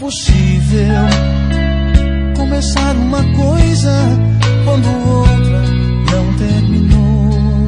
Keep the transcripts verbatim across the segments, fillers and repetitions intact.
impossível começar uma coisa quando outra não terminou.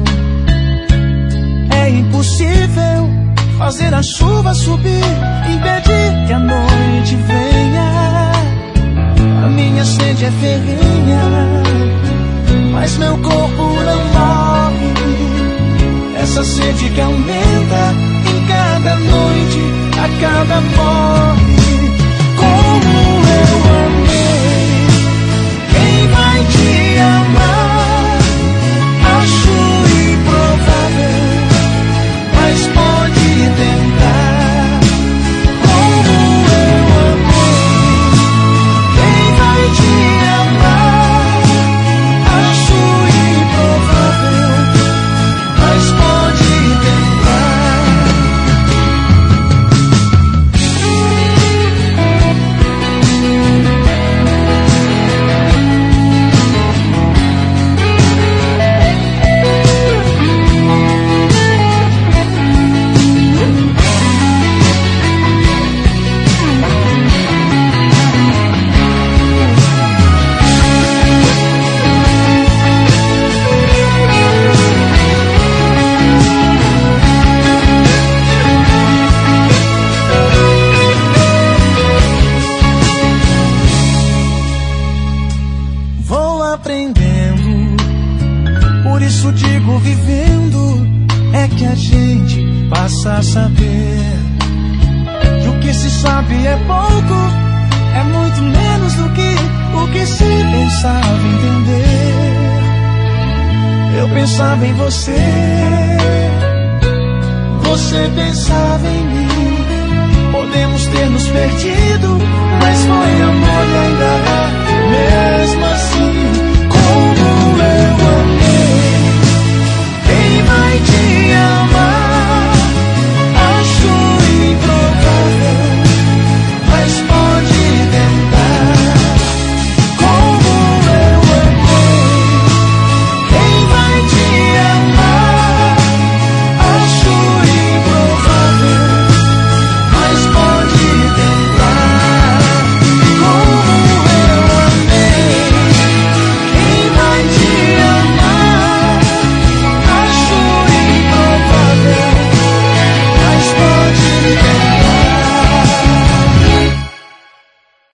É impossível fazer a chuva subir, impedir que a noite venha. A minha sede é ferrenha, mas meu corpo não morre. Essa sede que aumenta em cada noite, a cada morte. Como eu amei, quem vai te amar? Acho improvável, mas pode tentar. Como eu amei, quem vai te amar? Acho improvável, mas pode tentar. A saber que o que se sabe é pouco, é muito menos do que o que se pensava entender. Eu pensava em você, você pensava em mim. Podemos ter nos perdido,